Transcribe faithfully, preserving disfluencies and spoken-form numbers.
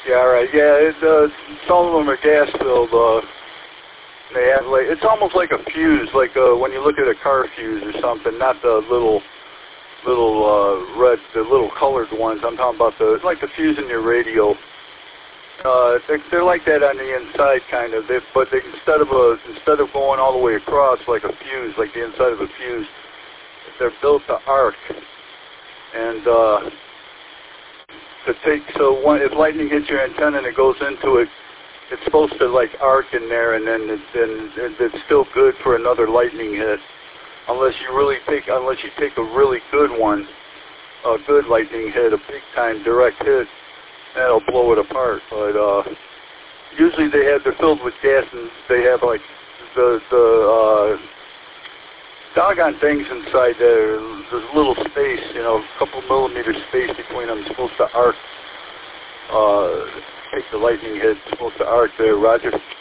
Yeah, all right. Yeah, it, uh, some of them are gas filled. Uh, they have like it's almost like a fuse, like uh, when you look at a car fuse or something. Not the little, little uh, red, the little colored ones. I'm talking about the like the fuse in your radio. Uh, they're, they're like that on the inside, kind of. They, but they, instead of a instead of going all the way across like a fuse, like the inside of a fuse, they're built to arc. And uh, to take so one, if lightning hits your antenna and it goes into it, it's supposed to like arc in there, and then it, then it's still good for another lightning hit, unless you really take unless you take a really good one, a good lightning hit, a big time direct hit. That'll blow it apart, but uh, usually they have they're filled with gas, and they have like the the uh, doggone things inside there. There's a little space, you know, a couple millimeter space between them. It's supposed to arc, uh, take the lightning hit. It's supposed to arc there, Roger.